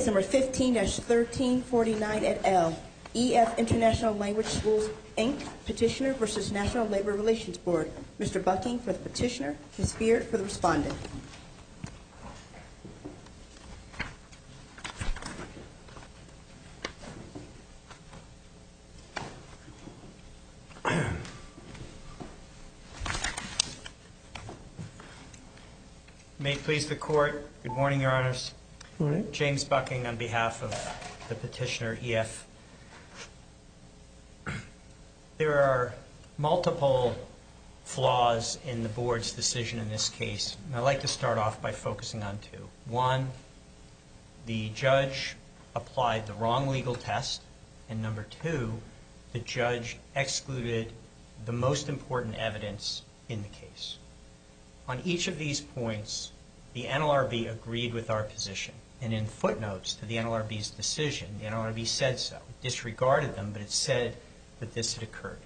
Case number 15-1349 et al. EF International Language Schools, Inc. Petitioner versus National Labor Relations Board. Mr. Bucking for the petitioner, Ms. Beard for the respondent. May it please the Court. Good morning, Your Honors. Good morning. James Bucking on behalf of the petitioner, EF. There are multiple flaws in the Board's decision in this case, and I'd like to start off by focusing on two. One, the judge applied the wrong legal test, and number two, the judge excluded the most important evidence in the case. On each of these points, the NLRB agreed with our position, and in footnotes to the NLRB's decision, the NLRB said so. It disregarded them, but it said that this had occurred.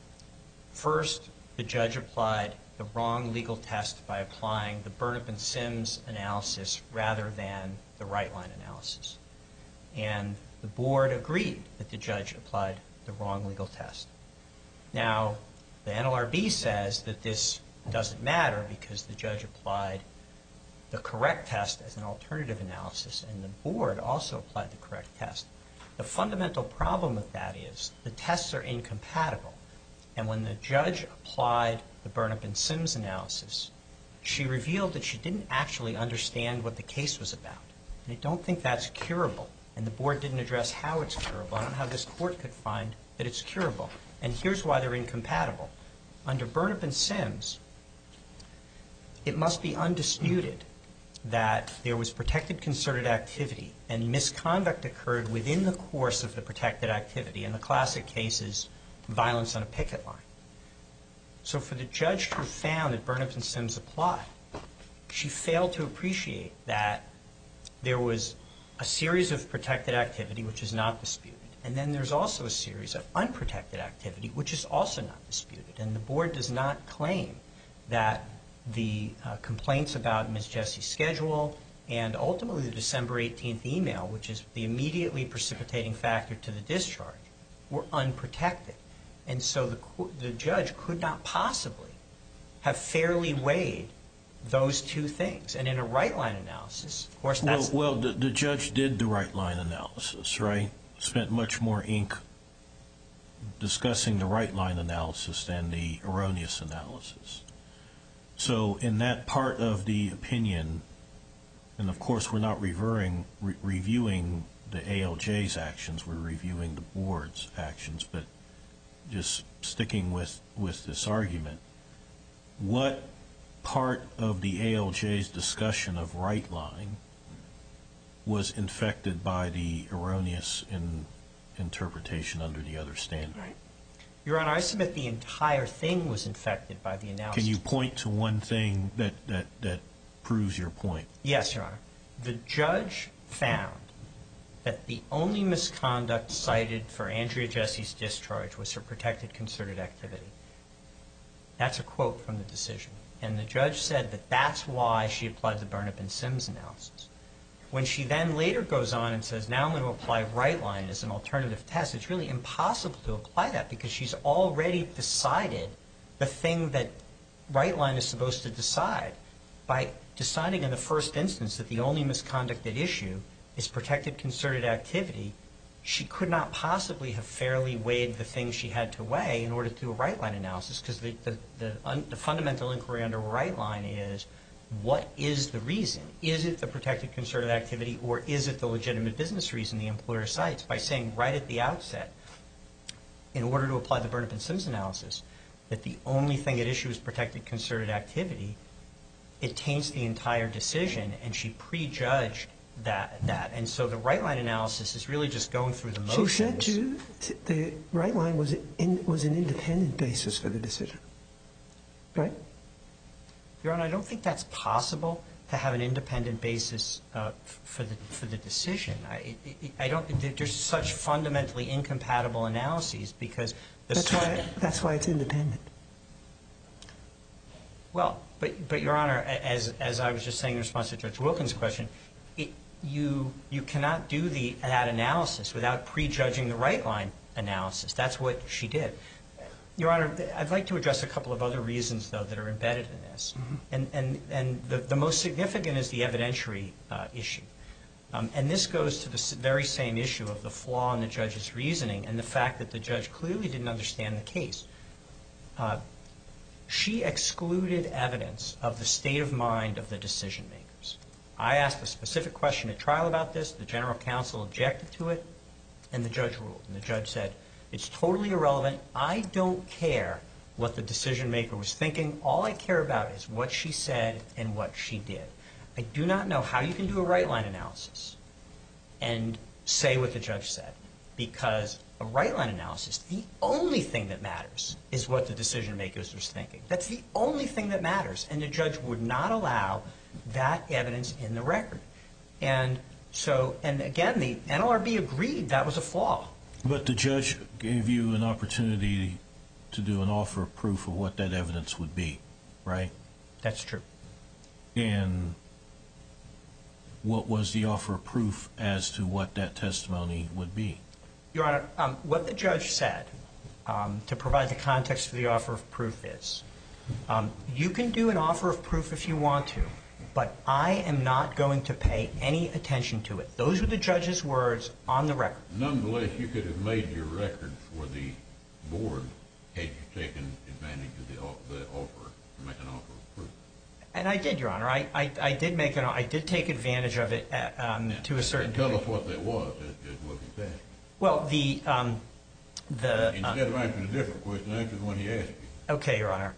First, the judge applied the wrong legal test by applying the Burnap and Sims analysis rather than the right-line analysis. And the Board agreed that the judge applied the wrong legal test. Now, the NLRB says that this doesn't matter because the judge applied the correct test as an alternative analysis, and the Board also applied the correct test. The fundamental problem with that is the tests are incompatible, and when the judge applied the Burnap and Sims analysis, she revealed that she didn't actually understand what the case was about. And I don't think that's curable, and the Board didn't address how it's curable. I don't know how this Court could find that it's curable, and here's why they're incompatible. Under Burnap and Sims, it must be undisputed that there was protected concerted activity and misconduct occurred within the course of the protected activity. And the classic case is violence on a picket line. So for the judge to have found that Burnap and Sims applied, she failed to appreciate that there was a series of protected activity which is not disputed, and then there's also a series of unprotected activity which is also not disputed. And the Board does not claim that the complaints about Ms. Jessie's schedule and ultimately the December 18th email, which is the immediately precipitating factor to the discharge, were unprotected. And so the judge could not possibly have fairly weighed those two things. And in a right-line analysis, of course, that's... Well, the judge did the right-line analysis, right? Spent much more ink discussing the right-line analysis than the erroneous analysis. So in that part of the opinion, and of course we're not reviewing the ALJ's actions, we're reviewing the Board's actions, but just sticking with this argument, what part of the ALJ's discussion of right-line was infected by the erroneous interpretation under the other standard? Right. Your Honor, I submit the entire thing was infected by the analysis. Can you point to one thing that proves your point? Yes, Your Honor. The judge found that the only misconduct cited for Andrea Jessie's discharge was her protected concerted activity. That's a quote from the decision. And the judge said that that's why she applied the Burnap and Sims analysis. When she then later goes on and says, now I'm going to apply right-line as an alternative test, it's really impossible to apply that because she's already decided the thing that right-line is supposed to decide. By deciding in the first instance that the only misconduct at issue is protected concerted activity, she could not possibly have fairly weighed the things she had to weigh in order to do a right-line analysis, because the fundamental inquiry under right-line is, what is the reason? Is it the protected concerted activity, or is it the legitimate business reason the employer cites? By saying right at the outset, in order to apply the Burnap and Sims analysis, that the only thing at issue is protected concerted activity, it taints the entire decision, and she prejudged that. And so the right-line analysis is really just going through the motions. She said, too, the right-line was an independent basis for the decision, right? Your Honor, I don't think that's possible to have an independent basis for the decision. I don't. There's such fundamentally incompatible analyses because that's why it's independent. Well, but Your Honor, as I was just saying in response to Judge Wilkins' question, you cannot do that analysis without prejudging the right line analysis. That's what she did. Your Honor, I'd like to address a couple of other reasons, though, that are embedded in this. And the most significant is the evidentiary issue. And this goes to the very same issue of the flaw in the judge's reasoning and the fact that the judge clearly didn't understand the case. She excluded evidence of the state of mind of the decision makers. I asked a specific question at trial about this. The general counsel objected to it, and the judge ruled. And the judge said, it's totally irrelevant. I don't care what the decision maker was thinking. All I care about is what she said and what she did. I do not know how you can do a right line analysis and say what the judge said, because a right line analysis, the only thing that matters is what the decision makers was thinking. That's the only thing that matters, and the judge would not allow that evidence in the record. And again, the NLRB agreed that was a flaw. But the judge gave you an opportunity to do an offer of proof of what that evidence would be, right? That's true. And what was the offer of proof as to what that testimony would be? Your Honor, what the judge said, to provide the context for the offer of proof is, you can do an offer of proof if you want to, but I am not going to pay any attention to it. Those were the judge's words on the record. Nonetheless, you could have made your record for the board had you taken advantage of the offer to make an offer of proof. And I did, Your Honor. I did take advantage of it to a certain degree. Tell us what that was, is what he said. Well, instead of answering a different question, answer the one he asked you. Okay, Your Honor.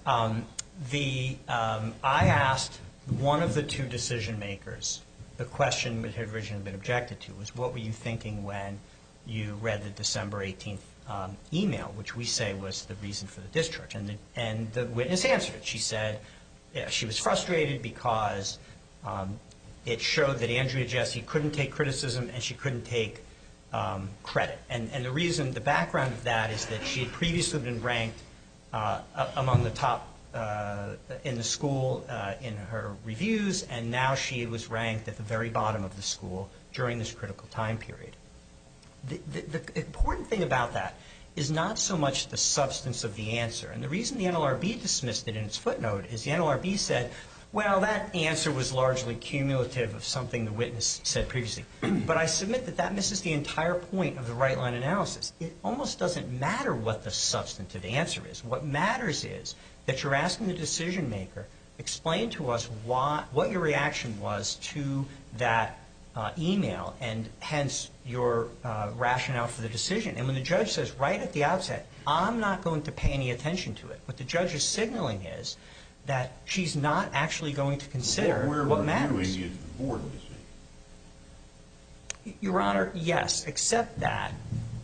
I asked one of the two decision makers, the question that had originally been objected to was, what were you thinking when you read the December 18th email, which we say was the reason for the discharge? And the witness answered it. She said she was frustrated because it showed that Andrea Jesse couldn't take criticism and she couldn't take credit. And the background of that is that she had previously been ranked among the top in the school in her reviews, and now she was ranked at the very bottom of the school during this critical time period. The important thing about that is not so much the substance of the answer. And the reason the NLRB dismissed it in its footnote is the NLRB said, well, that answer was largely cumulative of something the witness said previously. But I submit that that misses the entire point of the right line analysis. It almost doesn't matter what the substantive answer is. What matters is that you're asking the decision maker, explain to us what your reaction was to that email and hence your rationale for the decision. And when the judge says right at the outset, I'm not going to pay any attention to it, what the judge is signaling is that she's not actually going to consider what matters. What we're reviewing is the board decision. Your Honor, yes, except that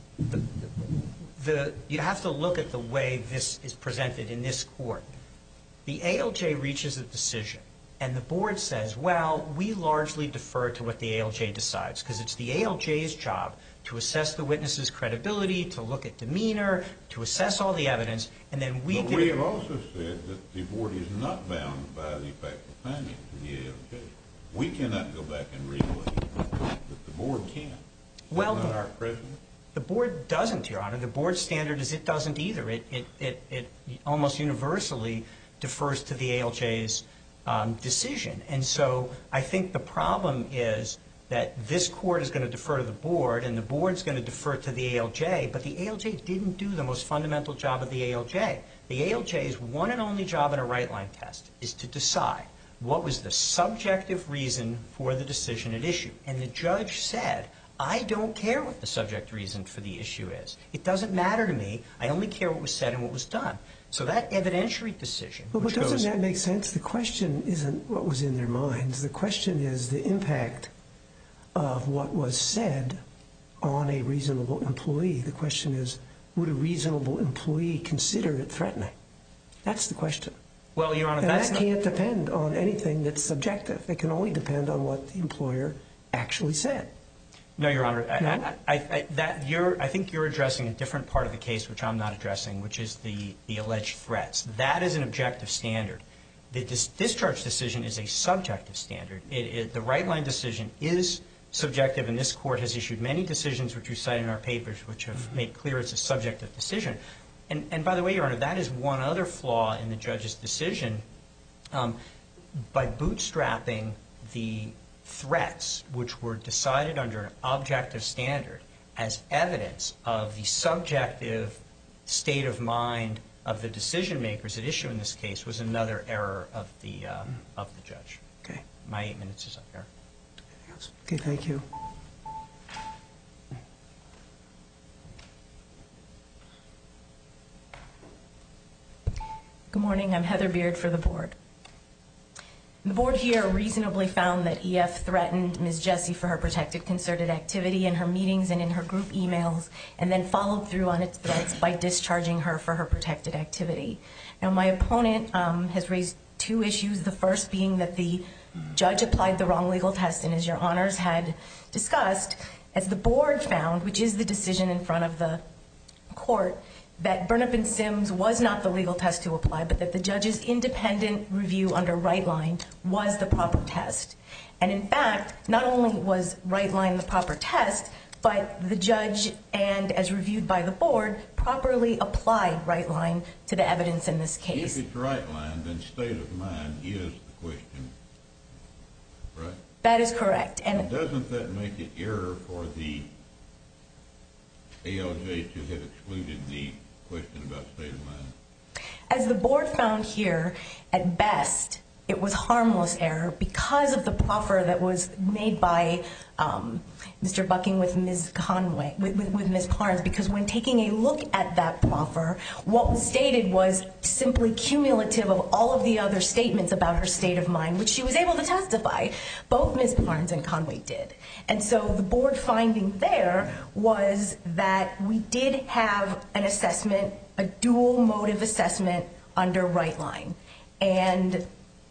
you have to look at the way this is presented in this court. The ALJ reaches a decision, and the board says, well, we largely defer to what the ALJ decides because it's the ALJ's job to assess the witness's credibility, to look at demeanor, to assess all the evidence, and then we But we have also said that the board is not bound by the factual findings of the ALJ. We cannot go back and reweigh, but the board can. Well, Is that not our precedent? The board doesn't, Your Honor. The board standard is it doesn't either. It almost universally defers to the ALJ's decision. And so I think the problem is that this court is going to defer to the board and the board is going to defer to the ALJ, but the ALJ didn't do the most fundamental job of the ALJ. The ALJ's one and only job in a right-line test is to decide what was the subjective reason for the decision at issue. And the judge said, I don't care what the subject reason for the issue is. It doesn't matter to me. I only care what was said and what was done. So that evidentiary decision, But doesn't that make sense? The question isn't what was in their minds. The question is the impact of what was said on a reasonable employee. The question is, would a reasonable employee consider it threatening? That's the question. Well, Your Honor, and that can't depend on anything that's subjective. It can only depend on what the employer actually said. No, Your Honor. No? I think you're addressing a different part of the case, which I'm not addressing, which is the alleged threats. That is an objective standard. The discharge decision is a subjective standard. The right-line decision is subjective, and this Court has issued many decisions which we cite in our papers which have made clear it's a subjective decision. And by the way, Your Honor, that is one other flaw in the judge's decision. By bootstrapping the threats which were decided under an objective standard as evidence of the subjective state of mind of the decision makers at issue in this case was another error of the judge. Okay. My 8 minutes is up here. Okay, thank you. Good morning. I'm Heather Beard for the board. The board here reasonably found that EF threatened Ms. Jessie for her protected concerted activity in her meetings and in her group emails, and then followed through on its threats by discharging her for her protected activity. Now, my opponent has raised two issues, the first being that the judge applied the wrong legal test, and as Your Honors had discussed, as the board found, which is the decision in front of the court, that Burnap and Sims was not the legal test to apply, but that the judge's independent review under Right Line was the proper test. And in fact, not only was Right Line the proper test, but the judge, and as reviewed by the board, properly applied Right Line to the evidence in this case. If it's Right Line, then state of mind is the question, right? That is correct. And doesn't that make it error for the ALJ to have excluded the question about state of mind? As the board found here, at best, it was harmless error because of the proffer that was made by Mr. Bucking with Ms. Conway, with Ms. Parnes, because when taking a look at that proffer, what was stated was simply cumulative of all of the other statements about her state of mind, which she was able to testify. Both Ms. Parnes and Conway did. And so the board finding there was that we did have an assessment, a dual motive assessment under Right Line. And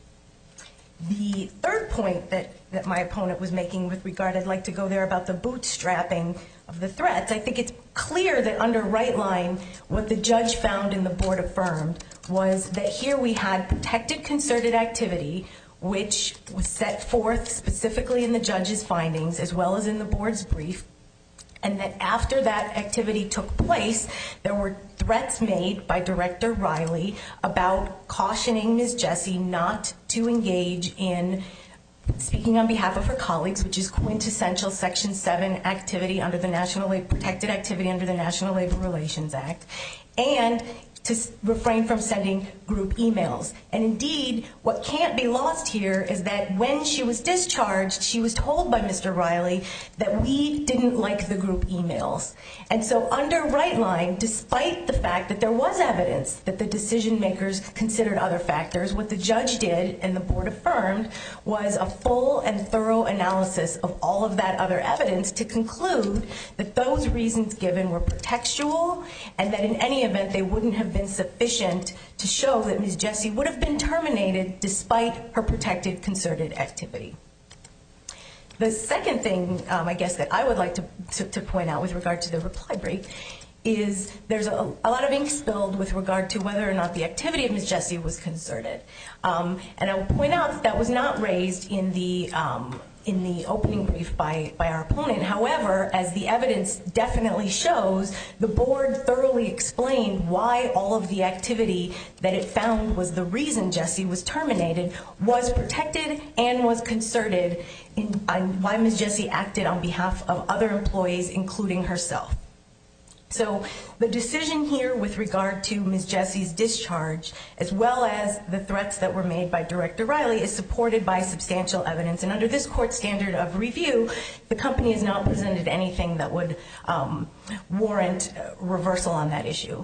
the third point that my opponent was making with regard, I'd like to go there about the bootstrapping of the threats. I think it's clear that under Right Line, what the judge found and the board affirmed was that here we had protected concerted activity, which was set forth specifically in the judge's findings as well as in the board's brief, and that after that activity took place, there were threats made by Director Riley about cautioning Ms. Jessie not to engage in speaking on behalf of her colleagues, which is quintessential Section 7 activity under the protected activity under the National Labor Relations Act, and to refrain from sending group emails. And indeed, what can't be lost here is that when she was discharged, she was told by Mr. Riley that we didn't like the group emails. And so under Right Line, despite the fact that there was evidence that the decision makers considered other factors, what the judge did and the board affirmed was a full and thorough analysis of all of that other evidence to conclude that those reasons given were pretextual and that in any event they wouldn't have been sufficient to show that Ms. Jessie would have been terminated despite her protected concerted activity. The second thing, I guess, that I would like to point out with regard to the reply brief is there's a lot of ink spilled with regard to whether or not the activity of Ms. Jessie was concerted. And I will point out that was not raised in the opening brief by our opponent. However, as the evidence definitely shows, the board thoroughly explained why all of the activity that it found was the reason Jessie was terminated was protected and was concerted on why Ms. Jessie acted on behalf of other employees, including herself. So the decision here with regard to Ms. Jessie's discharge, as well as the threats that were made by Director Riley, is supported by substantial evidence. And under this court standard of review, the company has not presented anything that would warrant reversal on that issue.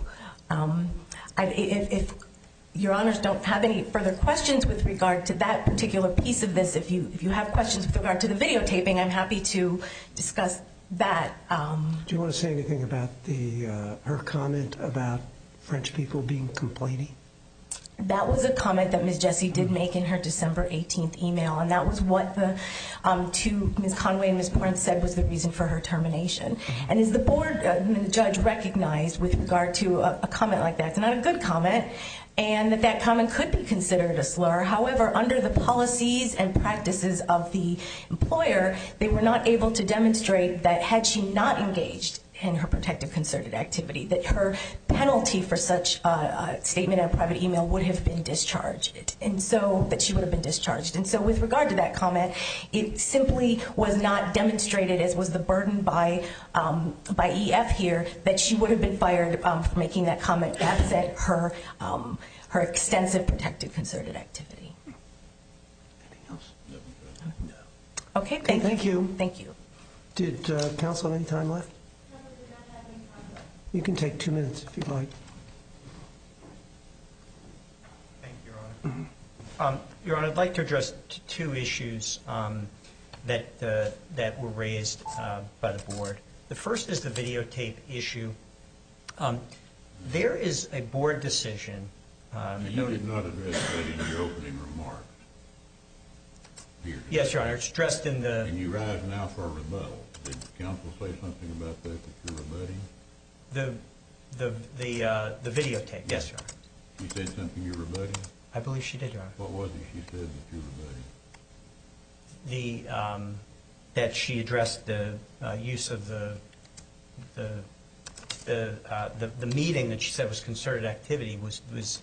If Your Honors don't have any further questions with regard to that particular piece of this, if you have questions with regard to the videotaping, I'm happy to discuss that. Do you want to say anything about her comment about French people being complaining? That was a comment that Ms. Jessie did make in her December 18th email, and that was what the to Ms. Conway and Ms. Prince said was the reason for her termination. And as the board and the judge recognized with regard to a comment like that, it's not a good comment, and that comment could be considered a slur. However, under the policies and practices of the employer, they were not able to demonstrate that had she not engaged in her protected concerted activity, that her penalty for such a statement in a private email would have been discharged, and so that she would have been discharged. And so with regard to that comment, it simply was not demonstrated, as was the burden by EF here, that she would have been fired for making that comment absent her extensive protected concerted activity. Anything else? No. Okay, thank you. Thank you. Did counsel have any time left? You can take 2 minutes if you'd like. Thank you, Your Honor. Your Honor, I'd like to address two issues that were raised by the board. The first is the videotape issue. There is a board decision. You did not address that in your opening remarks. Here. Yes, Your Honor. It's addressed in the... And you rise now for a rebuttal. Did counsel say something about that you're rebutting? The videotape, yes, Your Honor. She said something you're rebutting? I believe she did, Your Honor. What was it she said that you're rebutting? That she addressed the use of the meeting that she said was concerted activity was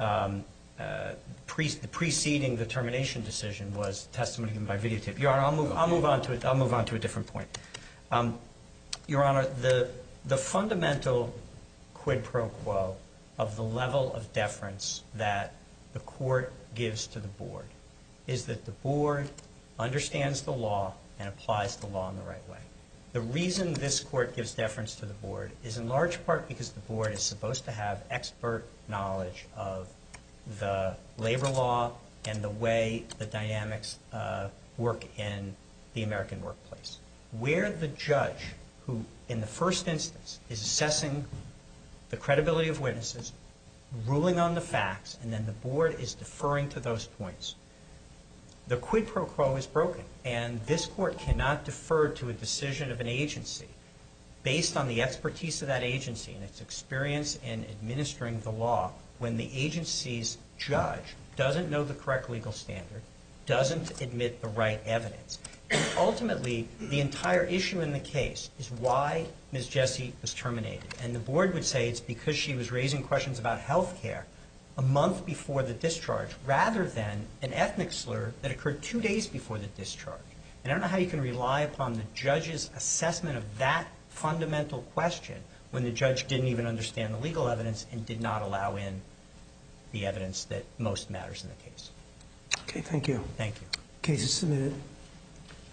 preceding the termination decision was testimony given by videotape. Your Honor, I'll move on to it. I'll move on to a different point. Your Honor, the fundamental quid pro quo of the level of deference that the court gives to the board is that the board understands the law and applies the law in the right way. The reason this court gives deference to the board is in large part because the board is supposed to have expert knowledge of the labor law and the way the dynamics work in the American workplace. Where the judge, who in the first instance is assessing the credibility of witnesses, ruling on the facts, and then the board is deferring to those points, the quid pro quo is broken, and this court cannot defer to a decision of an agency based on the expertise of that agency and its experience in administering the law when the agency's judge doesn't know the correct legal standard, doesn't admit the right evidence. And ultimately, the entire issue in the case is why Ms. Jessie was terminated. And the board would say it's because she was raising questions about health care a month before the discharge rather than an ethnic slur that occurred 2 days before the discharge. And I don't know how you can rely upon the judge's assessment of that fundamental question when the judge didn't even understand the legal evidence and did not allow in the evidence that most matters in the case. Okay, thank you. Thank you. Case is submitted.